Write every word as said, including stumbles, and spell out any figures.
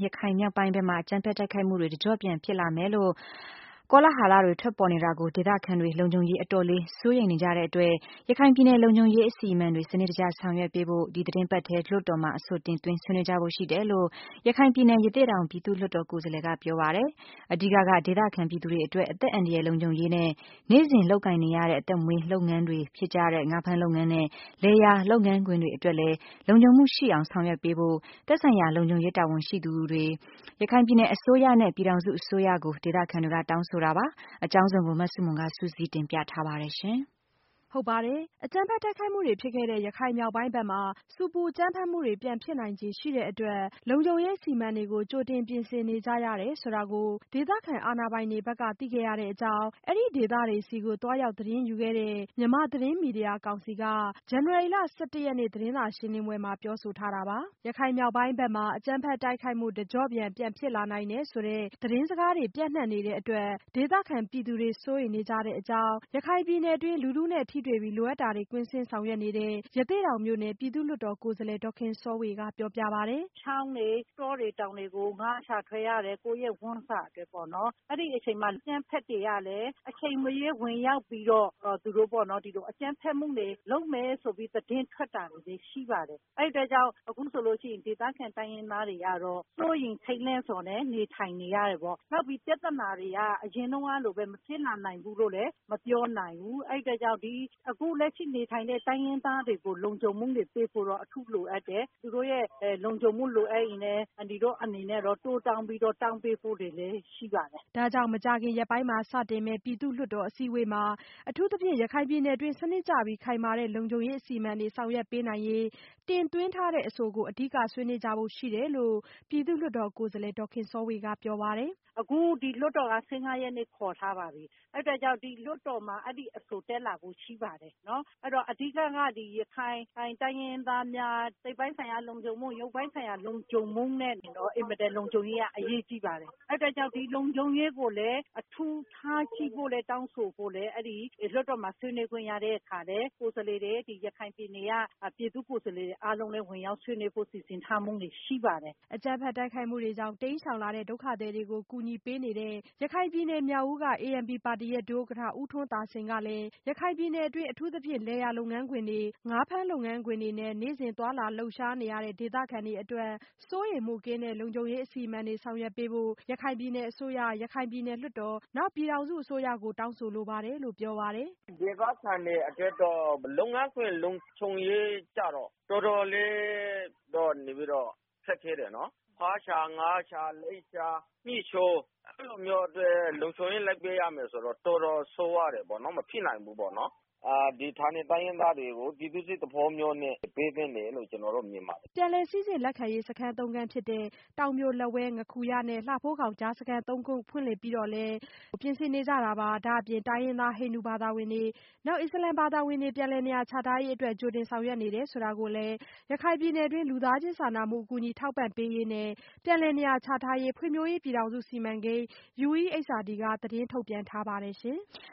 ရခိုင်မြောက်ပိုင်းဘက်မှာအကြမ်းဖက်တိုက်ခိုက်မှုတွေတကျော့ပြန်ဖြစ်လာမယ်လို့ကောလာဟလတွေထွက်ပေါ်နေတာကိုဒေသခံတွေလုံခြုံရေးအတော်လေးစိုးရိမ်နေကြတဲ့အတွက်ရခိုင်ပြည်နယ်လုံခြုံရေးအစီအမံတွေစနစ်တကျဆောင်ရွက်ပေးဖို့ဒီသတင်းပတ်ထဲလွှတ်တော်မှာအဆိုတင်သွင်းဆွေးနွေးကြဖို့ရှိတယ်လို့ရခိုင်ပြည်နယ်ရသေ့တောင်ပြည်သူ့လွှတ်တော်ကိုယ်စားလှယ်ကပြောပါတယ်။အဓိကကဒေသခံပြည်သူတွေအတွက်အသက်အန္တရာယ်လုံခြုံရေးနဲ့နေ့စဉ်လုပ်ကိုင်နေရတဲ့အသက်မွေးလုပ်ငန်းတွေဖြစ်ကြတဲ့ငါးဖမ်းလုပ်ငန်းနဲ့လယ်ယာလုပ်ငန်းခွင်တွေအတွက်လည်းလုံခြုံမှုရှိအောင်ဆောင်ရွက်ပေးဖို့သက်ဆိုင်ရာလုံခြုံရေးတာဝန်ရှိသူတွေရခိုင်ပြည်နယ်အစိုးရနဲ့ပြည်ထောင်စုအစိုးရကိုဒေသခံတွေကတောင်းဆိုတာပါအကြောင်းစုံကိုမဆုမွန်ကစူးစီးတင်ပြထားပါတယ်ရှင်ဟုတ်ပါတယ်အကြမ်းဖက်တိုက်ခိုက်မှုတွေဖြစ်ခဲ့တဲ့ရခိုင်မြောက်ပိုင်းဘက်မှာစူပူကြမ်းဖက်မှုတွေပြန်ဖြစ်နိုင်ခြေရှိတဲ့အတွက်လုံခြုံရေးစီမံတွေကိုကြိုတင်ပြင်ဆင်နေကြရတယ်ဆိုတာကိုဒေသခံအာဏာပိုင်တွေဘက်ကသိခဲ့ရတဲ့အကြောင်းအဲ့ဒီဒေသတွေစီကိုတွားရောက်သတင်းယူခဲ့တဲ့မြန်မာသတင်းမီဒီယာကောင်စီကဇန်နဝါရီလ၁၁ရက်နေ့သတင်းစာရှင်းလင်းပွဲမှာပြောဆိုထားတာပါရခိုင်မြောက်ပိုင်းဘက်မှာအကြမ်းဖက်တိုက်ခိုက်မှုတကြော့ပြန်ပြန်ဖြစ်လာနိုင်တယ်ဆိုတဲ့သတင်းစကားတွေပြန့်နှံ့နေတဲ့အတွက်ဒေသခံပြည်သူတွေစိုးရိမ်နေကြတဲ့အကြောင်းရခိုင်ပြည်နယ်တွင်းလူထုနဲ့ထိတွေ့ပြီးလိုအပ်တာတွေကွင်းဆင်းဆောင်ရွက်နေတဲ့ရသေ့တောင်မြို့နယ်ပြည်သူ့လွှတ်တော်ကိုယ်စားလှယ်ဒေါ်ခင်စောဝေကပြောပြပါတယ်။ချောင်းတွေတောတွေတောင်တွေကိုငါးရှာထွက်ရတယ်ကိုယ့်ရဲ့ဝမ်းစာအတွက်ပေါ့နော်အဲ့ဒီအချိန်မှာအကြမ်းဖက်တွေကလည်းအချိန်မရွေးဝင်ရောက်ပြီးတော့သူတို့ပေါ့နော်ဒီလိုအကြမ်းဖက်မှုတွေလုပ်မယ်ဆိုပြီးသတင်းထွက်တာတွေရှိပါတယ်အဲ့ဒီကြောင့်အခုဆိုလို့ရှိရင်ဒေသခံတိုင်းရင်းသားတွေကတော့စိုးရင်ထိတ်လန့်စော်နဲ့နေထိုင်နေရတယ်ပေါ့နောက်ပြီးပြဿနာတွေကအရင်တုန်းကလိုပဲမဖြစ်လာနိုင်ဘူးလို့လည်းမပြောနိုင်ဘူးအဲ့ဒီကြောင့်ဒီအခုလက်ရှိနေထိုင်တဲ့တိုင်းရင်းသားတွေကိုလုံခြုံမှုတွေပေးဖို့တော့အထူးလိုအပ်တယ်သူတို့ရဲ့လုံခြုံမှုလိုအပ်ရင်လည်းဒီတော့အနေနဲ့တော့တိုးတောင်းပြီးတော့တောင်းပေးဖို့တွေလည်းရှိပါတယ်ဒါကြောင့်မကြခင်ရက်ပိုင်းမှာစတင်မဲ့ပြည်သူ့လွှတ်တော်အစည်းအဝေးမှာအထူးသဖြင့်ရခိုင်ပြည်နယ်တွင်းစနစ်ကျပြီးခိုင်မာတဲ့လုံခြုံရေးအစီအမံတွေဆောင်ရွက်ပေးနိုင်ရေးတင်သွင်းထားတဲ့အဆိုကိုအဓိကဆွေးနွေးကြဖို့ရှိတယ်လို့ပြည်သူ့လွှတ်တော်ကိုယ်စားလှယ်ဒေါ်ခင်စောဝေကပြောပါတယ်အခုဒီလွှတ်တော်ကဆယ့်ငါးရက်နေ့ခေါ်ထားပါပြီအဲ့ဒါကြောင့်ဒီလွှတ်တော်မှာအဲ့ဒီအဆိုတက်လာဖို့ရှိပါတယ်နော်အဲ့တော့အဓိကကဒီရခိုင်တိုင်းရင်းသားများစိတ်ပိုင်းဆိုင်ရာလုံခြုံမှုရုပ်ပိုင်းဆိုင်ရာလုံခြုံမှုနဲ့တော့အင်မတန်လုံခြုံရေးကအရေးကြီးပါတယ်အဲ့ဒါကြောင့်ဒီလုံခြုံရေးကိုလည်းအထူးထားရှိဖို့လည်းတောင်းဆိုဖို့လည်းအဲ့ဒီလွှတ်တော်မှာဆွေးနွေးခွင့်ရတဲ့အခါလည်းကိုယ်စားလှယ်တွေဒီရခိုင်ပြည်နယ်ကပြည်သူ့ကိုယ်စားလှယ်တွေအားလုံးလည်းဝင်ရောက်ဆွေးနွေးဖို့စီစဉ်ထားမှုတွေရှိပါတယ်အကြမ်းဖက်တိုက်ခိုက်မှုတွေကြောင့်တိမ်းရှောင်လာတဲ့ဒုက္ခသည်တွေကိုကူညီပေးနေတဲ့ရခိုင်ပြည်နယ်မြောက်ဦးက အေအမ်ပီ ပါတီရဲ့ဒုဥက္ကဋ္ဌဦးထွန်းသာစိန်ကလည်းရခိုင်ပြည်နယ်အတွင်းအထူးသဖြင့်လယ်ယာလုပ်ငန်းခွင်တွေငါးဖမ်းလုပ်ငန်းခွင်တွေနဲ့နေ့စဉ်သွားလာလှုပ်ရှားနေရတဲ့ဒေသခံတွေအတွက်စိုးရိမ်မှုကင်းတဲ့လုံခြုံရေးအစီအမံတွေဆောင်ရွက်ပေးဖို့ရခိုင်ပြည်နယ်အစိုးရရခိုင်ပြည်နယ်လွှတ်တော်နောက်ပြည်ထောင်စုအစိုးရကိုတောင်းဆိုလိုပါတယ်လို့ပြောပါတယ်ဒေသခံတွေအတွက်တော့လုပ်ငန်းခွင်လုံခြုံရေးကြတော့တော်တော်လေးတော့နေပြီးတော့ခက်ခဲတယ်နော်ဖားရှာငါးရှာလိပ်ရှာမြှိချိုးအဲ့လိုမျိုးအတွက်လုံခြုံရေးလိုက်ပေးရမယ်ဆိုတော့တော်တော်ဆိုးရတယ်ပေါ့နော်မဖြစ်နိုင်ဘူးပေါ့နော်အာဒီဌာနေတိုင်းရင်းသားတွေကိုပြည်သူစစ်တဘောမျိုးနဲ့ပေးသင့်တယ်လို့ကျွန်တော်တို့မြင်ပါတယ်ပြန်လည်စည်းစိမ်လက်ခံရေးစခန်းသုံးခန်းဖြစ်တဲ့တောင်ပြိုလက်ဝဲငခူရနဲ့လှဖိုးခေါင်ကြားစခန်းသုံးခုဖွင့်လှစ်ပြီးတော့လဲပြင်ဆင်နေကြတာပါဒါအပြင်တိုင်းရင်းသားဟိန္ဒူဘာသာဝင်တွေနောက်အစ္စလမ်ဘာသာဝင်တွေပြန်လည်နေရာချထားရေးအတွက်ကြိုတင်ဆောင်ရွက်နေတယ်ဆိုတာကိုလည်းရခိုင်ပြည်နယ်တွင်းလူသားချင်းစာနာမှုအကူအညီထောက်ပံ့ပေးရေးနဲ့ပြန်လည်နေရာချထားရေးဖွံ့ဖြိုးရေးပြည်ထောင်စုစီမံကိန်း ယူ အီး အက်ချ် အာር ဒီ ကသတင်းထုတ်ပြန်ထားပါတယ်ရှင်